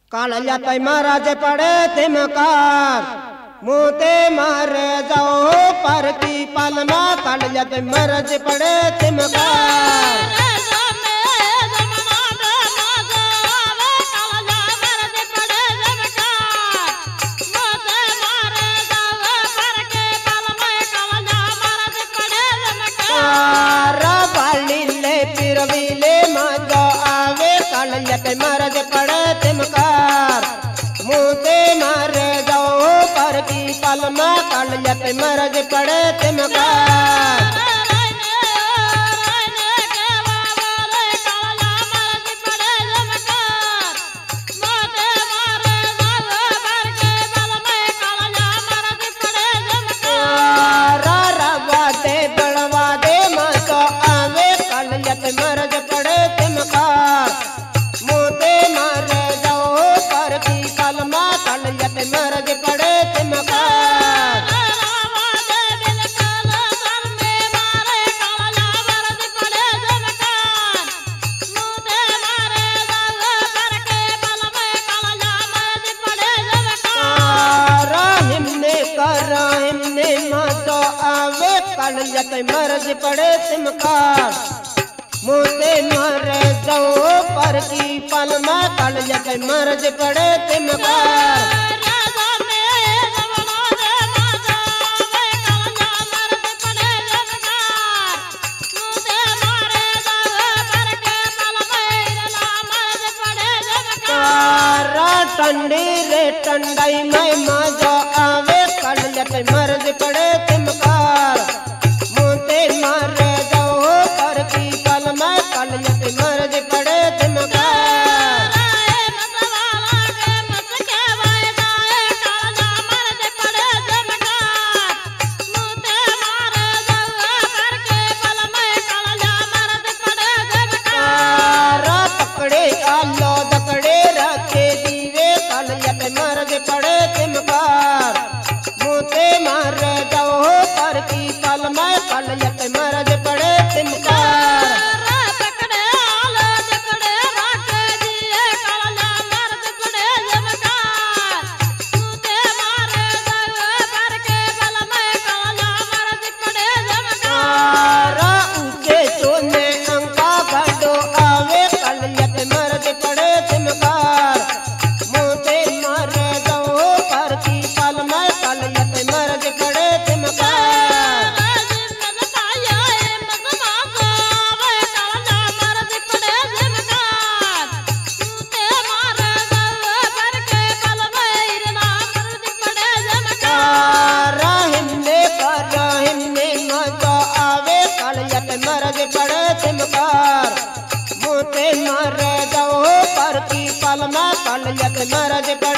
कालिया तय महाराज पड़े तिमकार मोते मार जाओ पर की पालमा कालिया तय महाराज पड़े तिमकार महाराज पड़े तिमकार मोते मार जाओ पर की पलमा कालिया तय महाराज पड़े तिमकार महाराज पड़े तिमकार मोते मार जाओ पर की कलमा कालिया तय महाराज पड़े तिमकार हिमने मातो आवे कालिया तय महाराज पड़े तिमकार मोते मार जाओ पर की पलमा कालिया तय महाराज पड़े तिमकार टंडी रे टंडाई में मजा आवे कालिया तय महाराज पड़े तिमकार मोते मार जाओ पर की पलमा कालिया तय महाराज पड़े तिमकार पकड़े आलो दकड़े रखे दीवे कालिया तय महाराज पड़े तिमकार मोते मार जाओ पर की पलमा कालिया तय महाराज पड़े तिमकार महाराज पड़े तिमकार मोते मार जाओ पर की पलमा कालिया तय महाराज